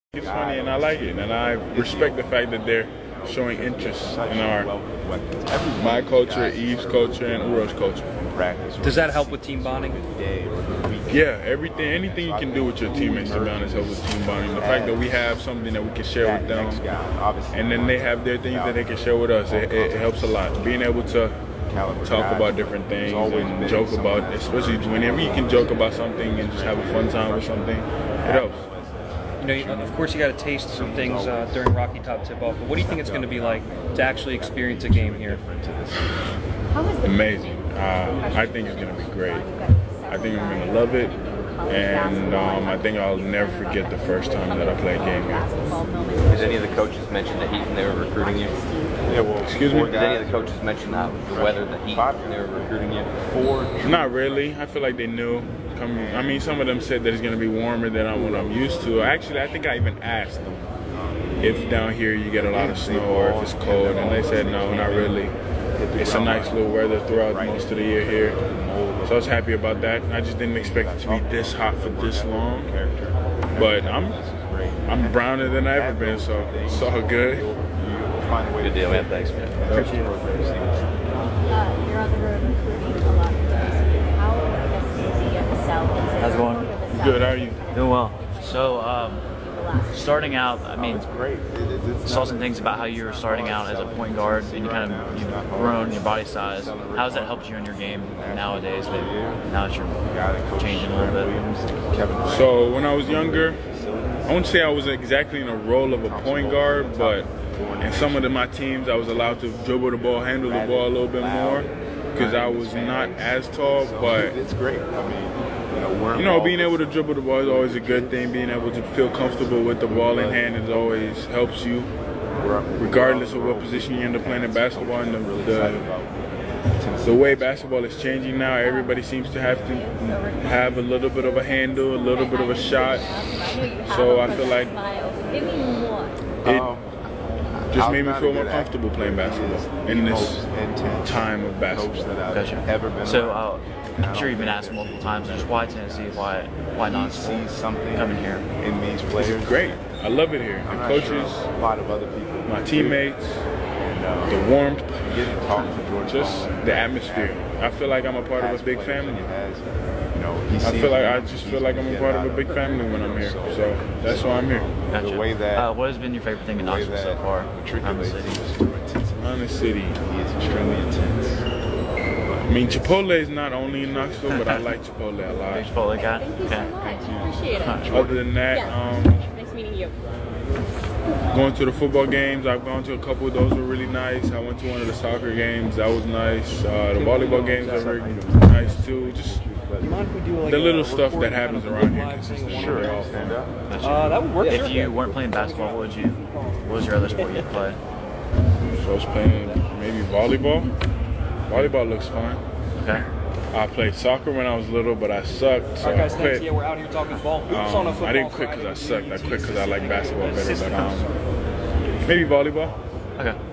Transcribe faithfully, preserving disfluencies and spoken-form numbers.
It's funny and I like it, and I respect the fact that they're showing interest in our my culture, Eve's culture, and Uro's culture. Does that help with team bonding? Yeah, everything, anything you can do with your teammates, to be honest, helps with team bonding. The fact that we have something that we can share with them, and then they have their things that they can share with us, it, it, it helps a lot. Being able to talk about different things and joke about, especially whenever you can joke about something and just have a fun time with something, it helps. You know, of course, you got a taste some things uh, during Rocky Top tip-off, but what do you think it's going to be like to actually experience a game here? Amazing. Uh, I think it's going to be great. I think I'm going to love it, and um, I think I'll never forget the first time that I played a game here. Did any of the coaches mention the heat when they were recruiting you? Yeah, well, excuse me? Did any of the coaches mention that, the weather, the heat when they were recruiting you? Four? Not really. I feel like they knew. Coming, I mean, some of them said that it's going to be warmer than what I'm used to. Actually, I think I even asked them if down here you get a lot of snow or if it's cold, and they said no, not really. It's a nice little weather throughout most of the year here, so I was happy about that. I just didn't expect it to be this hot for this long, but I'm I'm browner than I've ever been, so it's all good. Good deal, man. Thanks, man. Appreciate it. Uh, you're on the road recruiting a lot. How is How's it going? Good, how are you? Doing well. So, um, starting out, I mean, saw some things about how you were starting out as a point guard and you kind of, you've grown your body size. How has that helped you in your game nowadays, maybe, now that you're changing a little bit? So, when I was younger, I wouldn't say I was exactly in a role of a point guard, but in some of the, my teams, I was allowed to dribble the ball, handle the ball a little bit more, because I was not as tall, but it's great. I mean, you know, being able to dribble the ball is always a good thing. Being able to feel comfortable with the ball in hand is always helps you, regardless of what position you end up playing in basketball. And the, the, the way basketball is changing now, everybody seems to have to have a little bit of a handle, a little bit of a shot. So I feel like it just made me feel more comfortable playing basketball in this time of basketball. Gotcha. So uh, I'm sure you've been asked multiple times, just why Tennessee? Why why not see something coming here? In these players, it's great. I love it here. The coaches, a lot of other people, my teammates, the warmth, just the atmosphere. I feel like I'm a part of a big family. I feel like I just feel like I'm a part of a big family when I'm here. So that's why I'm here. Gotcha. Uh, what has been your favorite thing in Knoxville so far? Around the city. Around the city. He is extremely intense. I mean, Chipotle is not only in Knoxville, but I like Chipotle a lot. Big Chipotle guy? Thank you so much. Appreciate it. Other than that, um, Nice meeting you. going to the football games, I've gone to a couple of those were really nice. I went to one of the soccer games, that was nice. Uh, the volleyball games are very nice too. Just the little stuff that happens around here consistently. Sure. They're all fun. Uh, that would work. If you weren't playing basketball, what would you? What was your other sport you'd play? So I was playing maybe volleyball. Volleyball looks fun. Okay. I played soccer when I was little, but I sucked, so All right, guys, I thanks. quit. Yeah, we're out here talking ball. Hoops Um, on a football I didn't quit because I sucked. I quit because I like basketball better. But um, maybe volleyball. Okay.